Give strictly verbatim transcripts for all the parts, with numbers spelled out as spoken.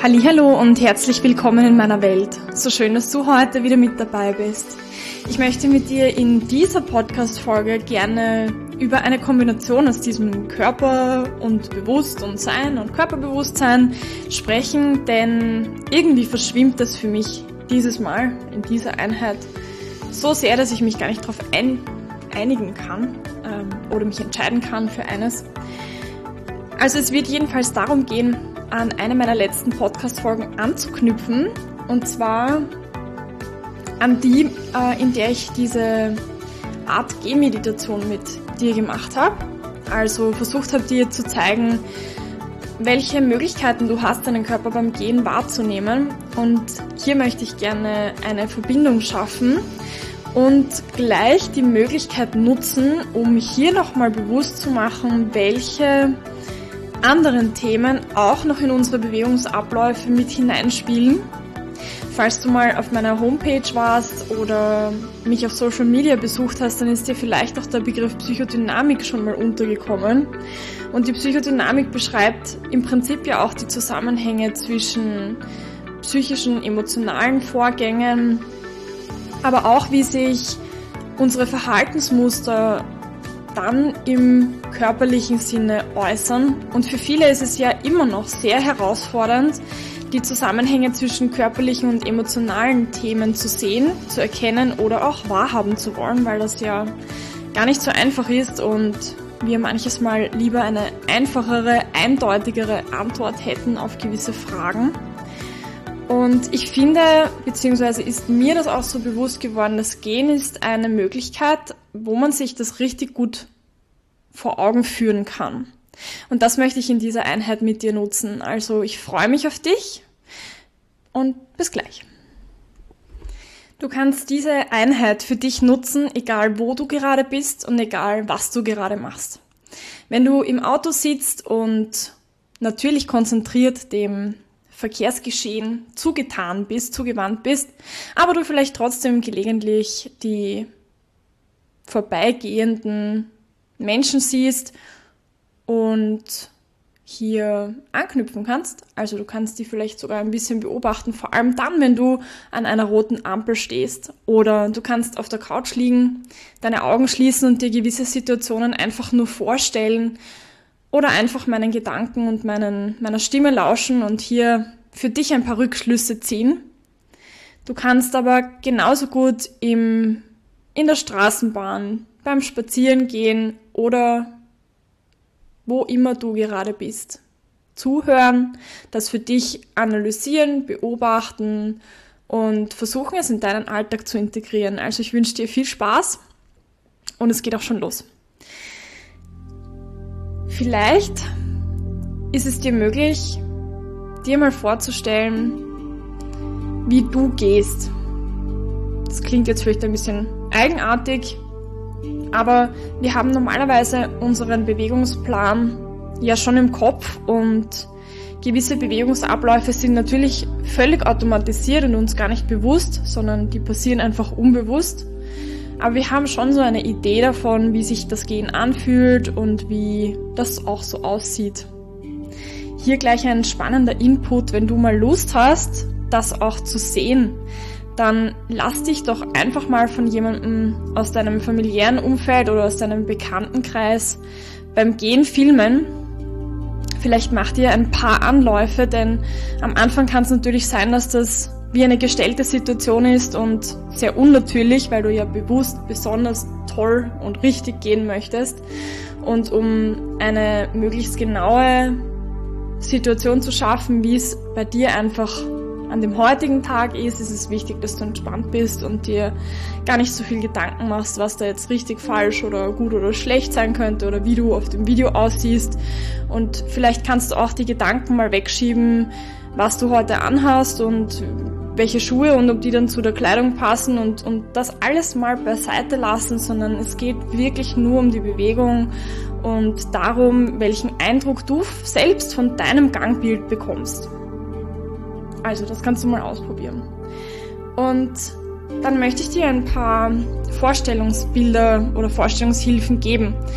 Hallihallo und herzlich willkommen in meiner Welt. So schön, dass du heute wieder mit dabei bist. Ich möchte mit dir in dieser Podcast-Folge gerne über eine Kombination aus diesem Körper und Bewusst und Sein und Körperbewusstsein sprechen, denn irgendwie verschwimmt das für mich dieses Mal in dieser Einheit so sehr, dass ich mich gar nicht darauf ein, einigen kann ähm, oder mich entscheiden kann für eines. Also es wird jedenfalls darum gehen, an eine meiner letzten Podcast-Folgen anzuknüpfen, und zwar an die, äh, in der ich diese Art Gehmeditation mit dir gemacht habe. Also versucht habe, dir zu zeigen, welche Möglichkeiten du hast, deinen Körper beim Gehen wahrzunehmen. Und hier möchte ich gerne eine Verbindung schaffen und gleich die Möglichkeit nutzen, um hier nochmal bewusst zu machen, welche anderen Themen auch noch in unsere Bewegungsabläufe mit hineinspielen. Falls du mal auf meiner Homepage warst oder mich auf Social Media besucht hast, dann ist dir vielleicht auch der Begriff Psychodynamik schon mal untergekommen. Und die Psychodynamik beschreibt im Prinzip ja auch die Zusammenhänge zwischen psychischen, emotionalen Vorgängen, aber auch wie sich unsere Verhaltensmuster dann im körperlichen Sinne äußern. Und für viele ist es ja immer noch sehr herausfordernd, die Zusammenhänge zwischen körperlichen und emotionalen Themen zu sehen, zu erkennen oder auch wahrhaben zu wollen, weil das ja gar nicht so einfach ist und wir manches Mal lieber eine einfachere, eindeutigere Antwort hätten auf gewisse Fragen. Und ich finde, beziehungsweise ist mir das auch so bewusst geworden, das Gehen ist eine Möglichkeit, wo man sich das richtig gut vor Augen führen kann. Und das möchte ich in dieser Einheit mit dir nutzen. Also ich freue mich auf dich und bis gleich. Du kannst diese Einheit für dich nutzen, egal wo du gerade bist und egal was du gerade machst. Wenn du im Auto sitzt und natürlich konzentriert dem Verkehrsgeschehen zugetan bist, zugewandt bist, aber du vielleicht trotzdem gelegentlich die vorbeigehenden Menschen siehst und hier anknüpfen kannst. Also du kannst die vielleicht sogar ein bisschen beobachten, vor allem dann, wenn du an einer roten Ampel stehst. Oder du kannst auf der Couch liegen, deine Augen schließen und dir gewisse Situationen einfach nur vorstellen oder einfach meinen Gedanken und meinen, meiner Stimme lauschen und hier für dich ein paar Rückschlüsse ziehen. Du kannst aber genauso gut im, in der Straßenbahn, beim Spazierengehen oder wo immer du gerade bist, zuhören, das für dich analysieren, beobachten und versuchen, es in deinen Alltag zu integrieren. Also ich wünsche dir viel Spaß und es geht auch schon los. Vielleicht ist es dir möglich, dir mal vorzustellen, wie du gehst. Das klingt jetzt vielleicht ein bisschen eigenartig, aber wir haben normalerweise unseren Bewegungsplan ja schon im Kopf und gewisse Bewegungsabläufe sind natürlich völlig automatisiert und uns gar nicht bewusst, sondern die passieren einfach unbewusst. Aber wir haben schon so eine Idee davon, wie sich das Gehen anfühlt und wie das auch so aussieht. Hier gleich ein spannender Input, wenn du mal Lust hast, das auch zu sehen, dann lass dich doch einfach mal von jemandem aus deinem familiären Umfeld oder aus deinem Bekanntenkreis beim Gehen filmen. Vielleicht mach dir ein paar Anläufe, denn am Anfang kann es natürlich sein, dass das wie eine gestellte Situation ist und sehr unnatürlich, weil du ja bewusst besonders toll und richtig gehen möchtest. Und um eine möglichst genaue Situation zu schaffen, wie es bei dir einfach an dem heutigen Tag ist, ist es wichtig, dass du entspannt bist und dir gar nicht so viel Gedanken machst, was da jetzt richtig, falsch oder gut oder schlecht sein könnte oder wie du auf dem Video aussiehst. Und vielleicht kannst du auch die Gedanken mal wegschieben, was du heute anhast und welche Schuhe und ob die dann zu der Kleidung passen und, und das alles mal beiseite lassen, sondern es geht wirklich nur um die Bewegung und darum, welchen Eindruck du selbst von deinem Gangbild bekommst. Also das kannst du mal ausprobieren. Und dann möchte ich dir ein paar Vorstellungsbilder oder Vorstellungshilfen geben.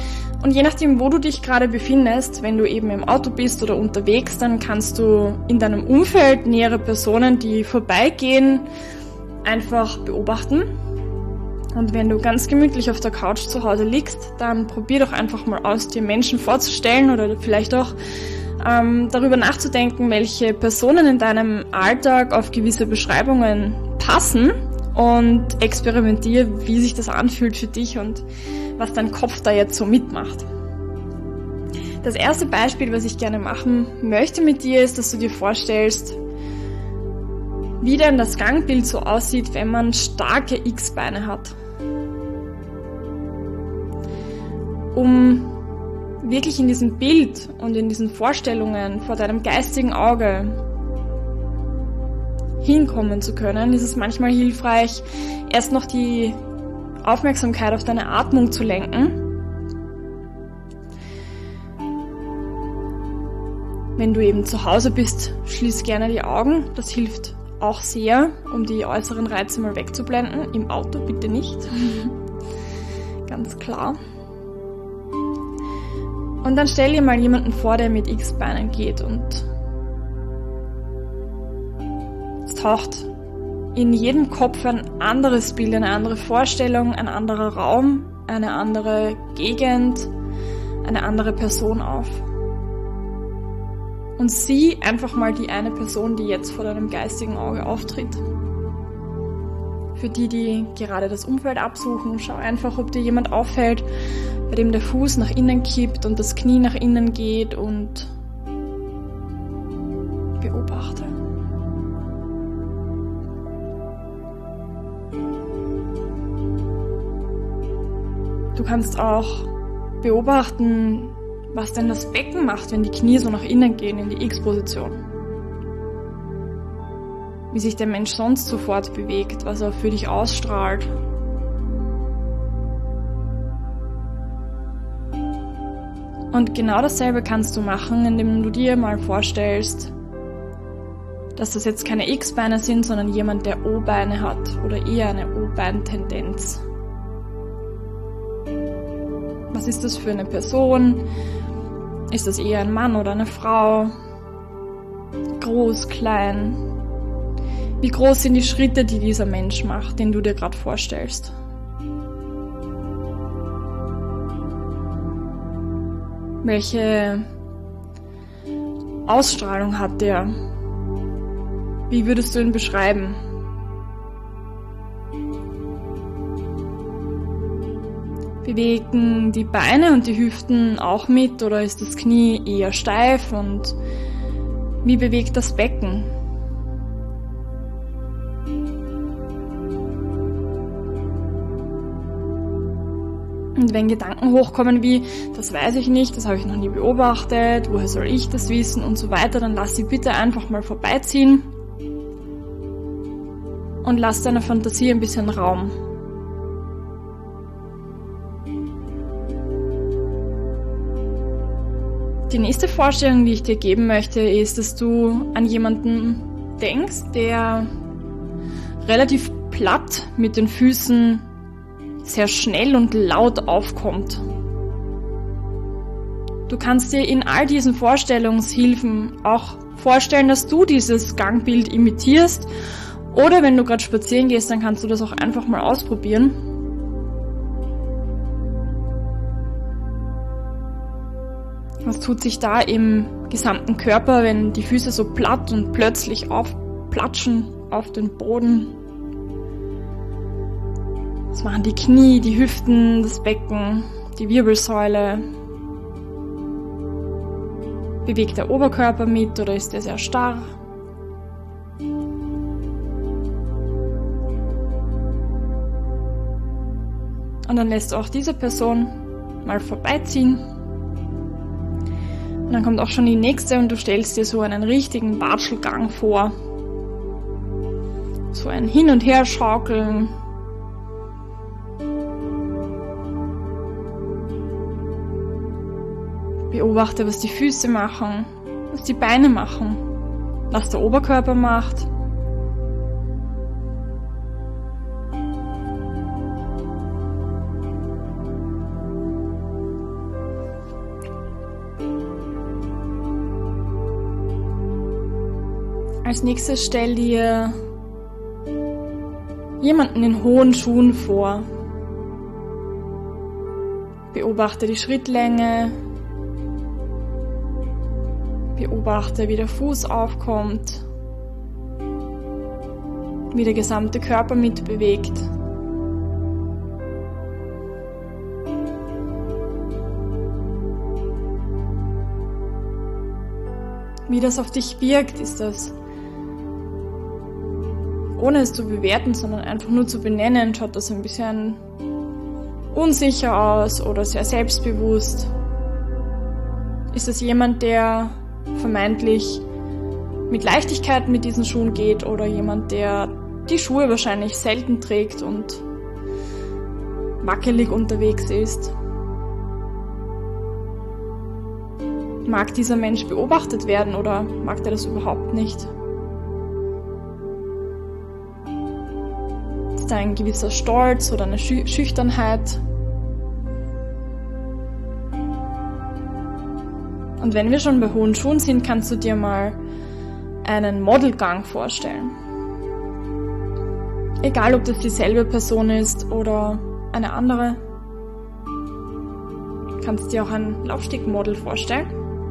Und je nachdem, wo du dich gerade befindest, wenn du eben im Auto bist oder unterwegs, dann kannst du in deinem Umfeld nähere Personen, die vorbeigehen, einfach beobachten. Und wenn du ganz gemütlich auf der Couch zu Hause liegst, dann probier doch einfach mal aus, dir Menschen vorzustellen oder vielleicht auch ähm, darüber nachzudenken, welche Personen in deinem Alltag auf gewisse Beschreibungen passen, und experimentier, wie sich das anfühlt für dich und was dein Kopf da jetzt so mitmacht. Das erste Beispiel, was ich gerne machen möchte mit dir, ist, dass du dir vorstellst, wie denn das Gangbild so aussieht, wenn man starke X-Beine hat. Um wirklich in diesem Bild und in diesen Vorstellungen vor deinem geistigen Auge hinkommen zu können, ist es manchmal hilfreich, erst noch die Aufmerksamkeit auf deine Atmung zu lenken. Wenn du eben zu Hause bist, schließ gerne die Augen. Das hilft auch sehr, um die äußeren Reize mal wegzublenden. Im Auto bitte nicht. Ganz klar. Und dann stell dir mal jemanden vor, der mit X-Beinen geht, und es taucht in jedem Kopf ein anderes Bild, eine andere Vorstellung, ein anderer Raum, eine andere Gegend, eine andere Person auf. Und sieh einfach mal die eine Person, die jetzt vor deinem geistigen Auge auftritt. Für die, die gerade das Umfeld absuchen, schau einfach, ob dir jemand auffällt, bei dem der Fuß nach innen kippt und das Knie nach innen geht, und beobachte. Du kannst auch beobachten, was denn das Becken macht, wenn die Knie so nach innen gehen in die X-Position. Wie sich der Mensch sonst sofort bewegt, was er für dich ausstrahlt. Und genau dasselbe kannst du machen, indem du dir mal vorstellst, dass das jetzt keine X-Beine sind, sondern jemand, der O-Beine hat oder eher eine O-Bein-Tendenz. Was ist das für eine Person? Ist das eher ein Mann oder eine Frau? Groß, klein? Wie groß sind die Schritte, die dieser Mensch macht, den du dir gerade vorstellst? Welche Ausstrahlung hat der? Wie würdest du ihn beschreiben? Bewegen die Beine und die Hüften auch mit, oder ist das Knie eher steif, und wie bewegt das Becken? Und wenn Gedanken hochkommen wie, das weiß ich nicht, das habe ich noch nie beobachtet, woher soll ich das wissen und so weiter, dann lass sie bitte einfach mal vorbeiziehen und lass deiner Fantasie ein bisschen Raum. Die nächste Vorstellung, die ich dir geben möchte, ist, dass du an jemanden denkst, der relativ platt mit den Füßen sehr schnell und laut aufkommt. Du kannst dir in all diesen Vorstellungshilfen auch vorstellen, dass du dieses Gangbild imitierst, oder wenn du gerade spazieren gehst, dann kannst du das auch einfach mal ausprobieren. Was tut sich da im gesamten Körper, wenn die Füße so platt und plötzlich aufplatschen auf den Boden? Was machen die Knie, die Hüften, das Becken, die Wirbelsäule? Bewegt der Oberkörper mit oder ist er sehr starr? Und dann lässt du auch diese Person mal vorbeiziehen. Und dann kommt auch schon die nächste und du stellst dir so einen richtigen Watschelgang vor. So ein Hin- und Herschaukeln. Beobachte, was die Füße machen, was die Beine machen, was der Oberkörper macht. Als nächstes stell dir jemanden in hohen Schuhen vor. Beobachte die Schrittlänge. Beobachte, wie der Fuß aufkommt, wie der gesamte Körper mitbewegt. Wie das auf dich wirkt, ist das, ohne es zu bewerten, sondern einfach nur zu benennen, schaut das ein bisschen unsicher aus oder sehr selbstbewusst. Ist das jemand, der vermeintlich mit Leichtigkeit mit diesen Schuhen geht oder jemand, der die Schuhe wahrscheinlich selten trägt und wackelig unterwegs ist? Mag dieser Mensch beobachtet werden oder mag er das überhaupt nicht? Ist da ein gewisser Stolz oder eine Schü- Schüchternheit? Und wenn wir schon bei hohen Schuhen sind, kannst du dir mal einen Modelgang vorstellen. Egal, ob das dieselbe Person ist oder eine andere. Du kannst dir auch ein Laufstegmodel vorstellen.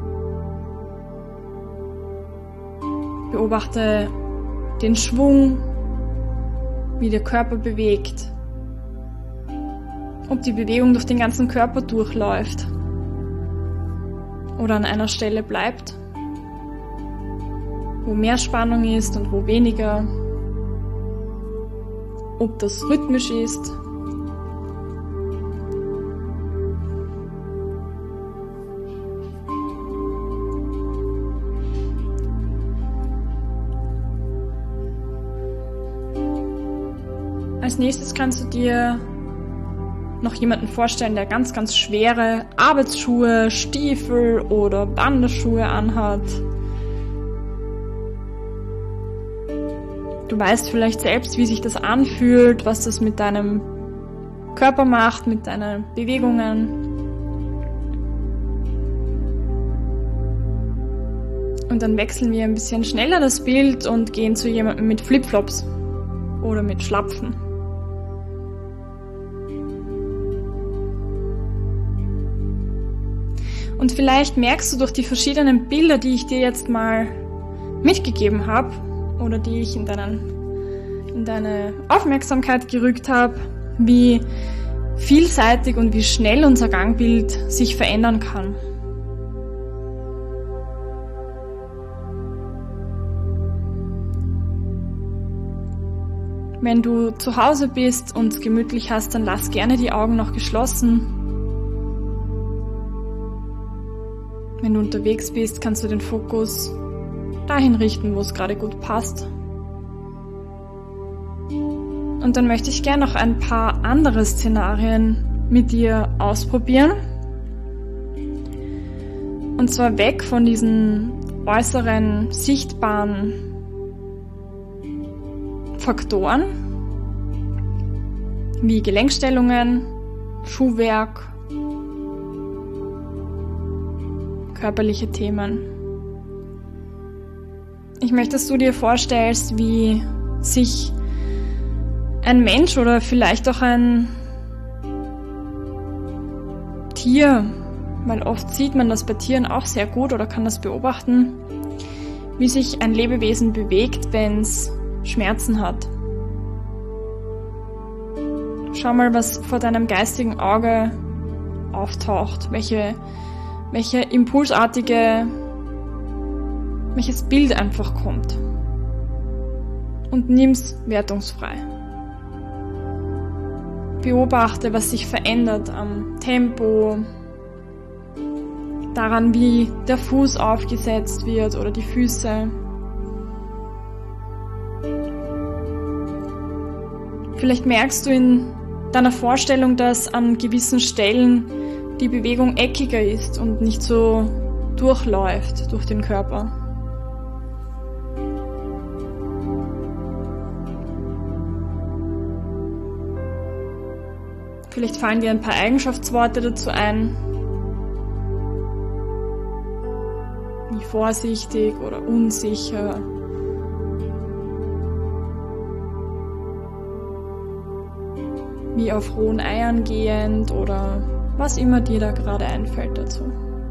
Beobachte den Schwung, wie der Körper bewegt. Ob die Bewegung durch den ganzen Körper durchläuft oder an einer Stelle bleibt, wo mehr Spannung ist und wo weniger, ob das rhythmisch ist. Als nächstes kannst du dir noch jemanden vorstellen, der ganz, ganz schwere Arbeitsschuhe, Stiefel oder Wanderschuhe anhat. Du weißt vielleicht selbst, wie sich das anfühlt, was das mit deinem Körper macht, mit deinen Bewegungen. Und dann wechseln wir ein bisschen schneller das Bild und gehen zu jemandem mit Flipflops oder mit Schlapfen. Und vielleicht merkst du durch die verschiedenen Bilder, die ich dir jetzt mal mitgegeben habe oder die ich in, deinen, in deine Aufmerksamkeit gerückt habe, wie vielseitig und wie schnell unser Gangbild sich verändern kann. Wenn du zu Hause bist und es gemütlich hast, dann lass gerne die Augen noch geschlossen. Wenn du unterwegs bist, kannst du den Fokus dahin richten, wo es gerade gut passt. Und dann möchte ich gerne noch ein paar andere Szenarien mit dir ausprobieren. Und zwar weg von diesen äußeren, sichtbaren Faktoren wie Gelenkstellungen, Schuhwerk, körperliche Themen. Ich möchte, dass du dir vorstellst, wie sich ein Mensch oder vielleicht auch ein Tier, weil oft sieht man das bei Tieren auch sehr gut oder kann das beobachten, wie sich ein Lebewesen bewegt, wenn es Schmerzen hat. Schau mal, was vor deinem geistigen Auge auftaucht, welche welche impulsartige, welches Bild einfach kommt. Und nimm's wertungsfrei. Beobachte, was sich verändert am Tempo, daran, wie der Fuß aufgesetzt wird oder die Füße. Vielleicht merkst du in deiner Vorstellung, dass an gewissen Stellen die Bewegung eckiger ist und nicht so durchläuft durch den Körper. Vielleicht fallen dir ein paar Eigenschaftsworte dazu ein, wie vorsichtig oder unsicher wie auf rohen Eiern gehend oder was immer dir da gerade einfällt dazu.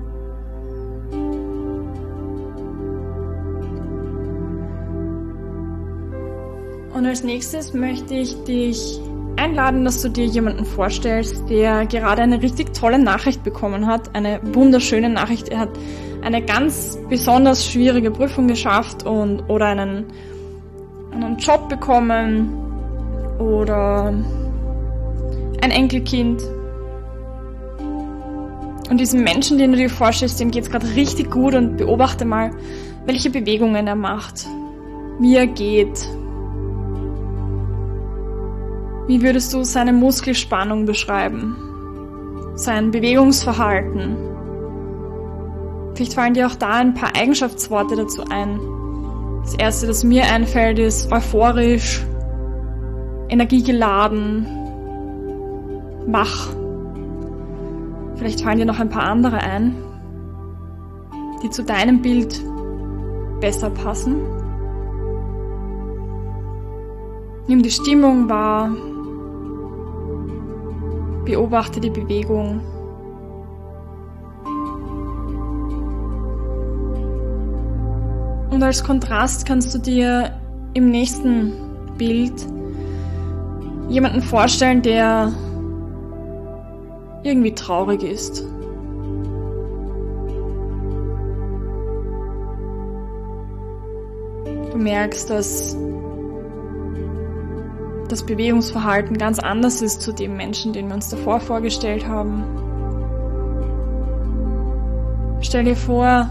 Und als nächstes möchte ich dich einladen, dass du dir jemanden vorstellst, der gerade eine richtig tolle Nachricht bekommen hat, eine wunderschöne Nachricht. Er hat eine ganz besonders schwierige Prüfung geschafft und oder einen, einen Job bekommen oder ein Enkelkind. Und diesem Menschen, den du dir vorstellst, dem geht's gerade richtig gut, und beobachte mal, welche Bewegungen er macht, wie er geht. Wie würdest du seine Muskelspannung beschreiben? Sein Bewegungsverhalten? Vielleicht fallen dir auch da ein paar Eigenschaftsworte dazu ein. Das erste, das mir einfällt, ist euphorisch, energiegeladen, wach. Vielleicht fallen dir noch ein paar andere ein, die zu deinem Bild besser passen. Nimm die Stimmung wahr. Beobachte die Bewegung. Und als Kontrast kannst du dir im nächsten Bild jemanden vorstellen, der irgendwie traurig ist. Du merkst, dass das Bewegungsverhalten ganz anders ist zu dem Menschen, den wir uns davor vorgestellt haben. Stell dir vor,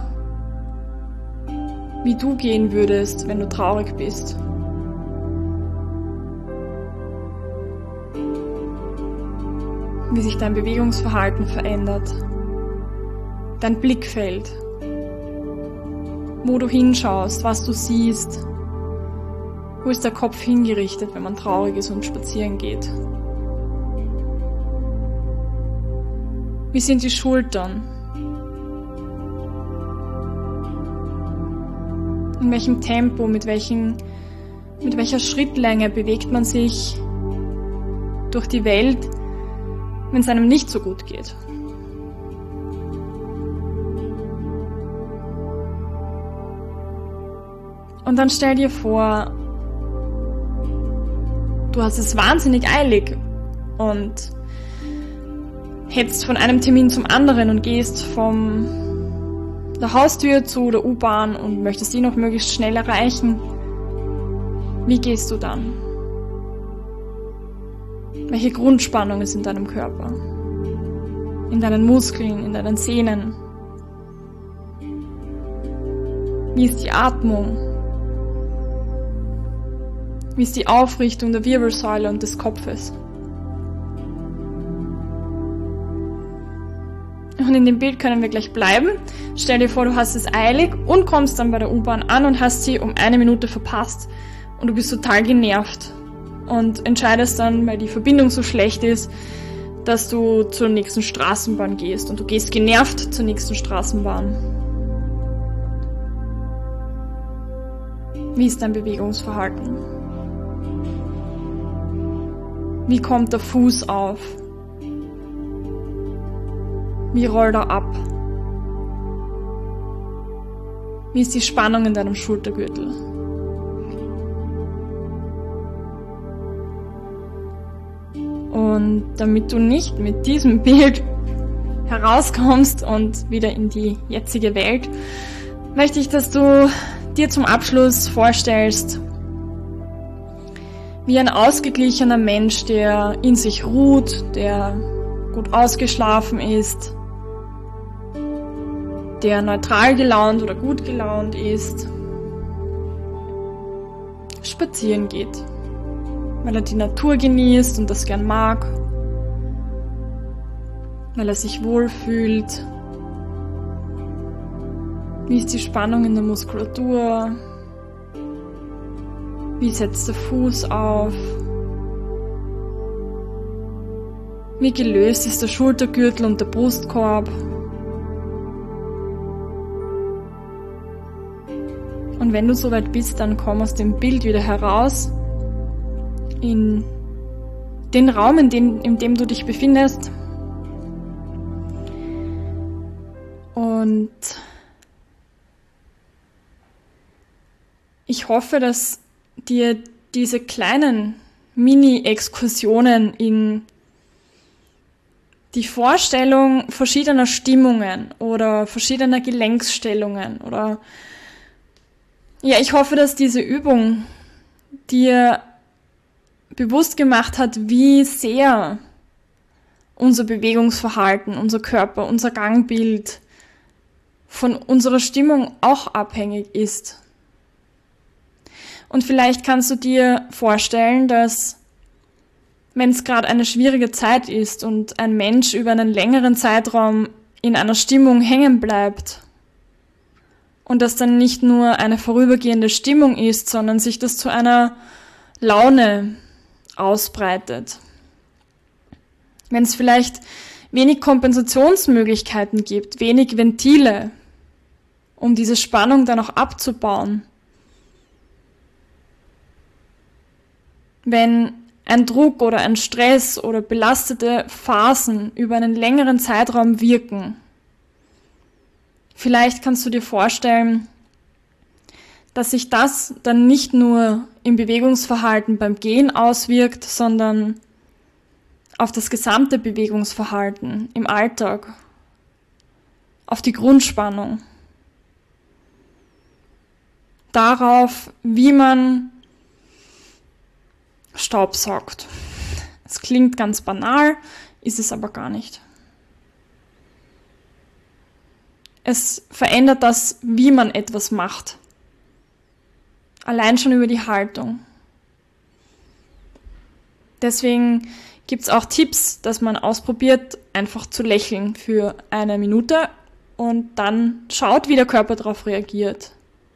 wie du gehen würdest, wenn du traurig bist. Wie sich dein Bewegungsverhalten verändert. Dein Blickfeld. Wo du hinschaust, was du siehst. Wo ist der Kopf hingerichtet, wenn man traurig ist und spazieren geht? Wie sind die Schultern? In welchem Tempo, mit welchen, mit welcher Schrittlänge bewegt man sich durch die Welt, wenn es einem nicht so gut geht? Und dann stell dir vor, du hast es wahnsinnig eilig und hetzt von einem Termin zum anderen und gehst von der Haustür zu der U-Bahn und möchtest die noch möglichst schnell erreichen. Wie gehst du dann? Welche Grundspannung ist in deinem Körper? In deinen Muskeln, in deinen Sehnen? Wie ist die Atmung? Wie ist die Aufrichtung der Wirbelsäule und des Kopfes? Und in dem Bild können wir gleich bleiben. Stell dir vor, du hast es eilig und kommst dann bei der U-Bahn an und hast sie um eine Minute verpasst. Und du bist total genervt. Und entscheidest dann, weil die Verbindung so schlecht ist, dass du zur nächsten Straßenbahn gehst. Und du gehst genervt zur nächsten Straßenbahn. Wie ist dein Bewegungsverhalten? Wie kommt der Fuß auf? Wie rollt er ab? Wie ist die Spannung in deinem Schultergürtel? Und damit du nicht mit diesem Bild herauskommst und wieder in die jetzige Welt, möchte ich, dass du dir zum Abschluss vorstellst, wie ein ausgeglichener Mensch, der in sich ruht, der gut ausgeschlafen ist, der neutral gelaunt oder gut gelaunt ist, spazieren geht, weil er die Natur genießt und das gern mag, weil er sich wohlfühlt. Wie ist die Spannung in der Muskulatur? Wie setzt der Fuß auf? Wie gelöst ist der Schultergürtel und der Brustkorb? Und wenn du soweit bist, dann komm aus dem Bild wieder heraus in den Raum, in dem, in dem du dich befindest. Und ich hoffe, dass dir diese kleinen Mini-Exkursionen in die Vorstellung verschiedener Stimmungen oder verschiedener Gelenksstellungen oder ja, ich hoffe, dass diese Übung dir bewusst gemacht hat, wie sehr unser Bewegungsverhalten, unser Körper, unser Gangbild von unserer Stimmung auch abhängig ist. Und vielleicht kannst du dir vorstellen, dass wenn es gerade eine schwierige Zeit ist und ein Mensch über einen längeren Zeitraum in einer Stimmung hängen bleibt und das dann nicht nur eine vorübergehende Stimmung ist, sondern sich das zu einer Laune ausbreitet. Wenn es vielleicht wenig Kompensationsmöglichkeiten gibt, wenig Ventile, um diese Spannung dann auch abzubauen. Wenn ein Druck oder ein Stress oder belastete Phasen über einen längeren Zeitraum wirken. Vielleicht kannst du dir vorstellen, dass sich das dann nicht nur im Bewegungsverhalten beim Gehen auswirkt, sondern auf das gesamte Bewegungsverhalten im Alltag, auf die Grundspannung, darauf, wie man Staubsaugt. Es klingt ganz banal, ist es aber gar nicht. Es verändert das, wie man etwas macht. Allein schon über die Haltung. Deswegen gibt es auch Tipps, dass man ausprobiert, einfach zu lächeln für eine Minute und dann schaut, wie der Körper darauf reagiert.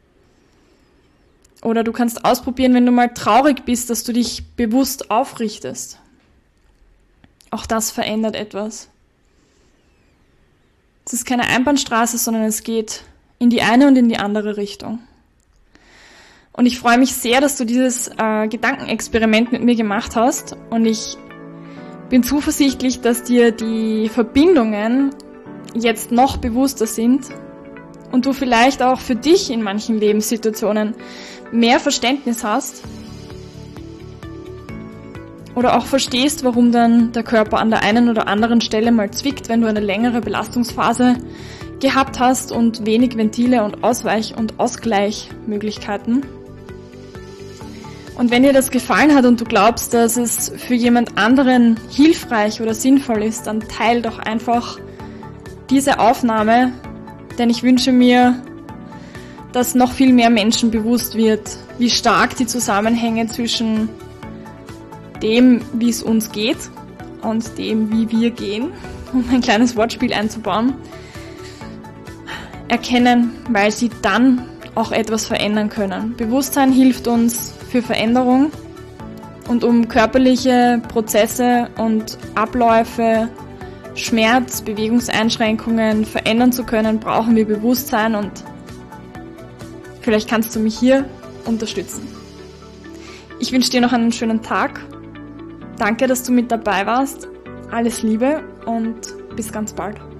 Oder du kannst ausprobieren, wenn du mal traurig bist, dass du dich bewusst aufrichtest. Auch das verändert etwas. Es ist keine Einbahnstraße, sondern es geht in die eine und in die andere Richtung. Und ich freue mich sehr, dass du dieses äh, Gedankenexperiment mit mir gemacht hast. Und ich bin zuversichtlich, dass dir die Verbindungen jetzt noch bewusster sind und du vielleicht auch für dich in manchen Lebenssituationen mehr Verständnis hast oder auch verstehst, warum dann der Körper an der einen oder anderen Stelle mal zwickt, wenn du eine längere Belastungsphase gehabt hast und wenig Ventile und Ausweich- und Ausgleichmöglichkeiten. Und wenn dir das gefallen hat und du glaubst, dass es für jemand anderen hilfreich oder sinnvoll ist, dann teil doch einfach diese Aufnahme, denn ich wünsche mir, dass noch viel mehr Menschen bewusst wird, wie stark die Zusammenhänge zwischen dem, wie es uns geht und dem, wie wir gehen, um ein kleines Wortspiel einzubauen, erkennen, weil sie dann auch etwas verändern können. Bewusstsein hilft uns für Veränderung und um körperliche Prozesse und Abläufe, Schmerz, Bewegungseinschränkungen verändern zu können, brauchen wir Bewusstsein und vielleicht kannst du mich hier unterstützen. Ich wünsche dir noch einen schönen Tag. Danke, dass du mit dabei warst. Alles Liebe und bis ganz bald.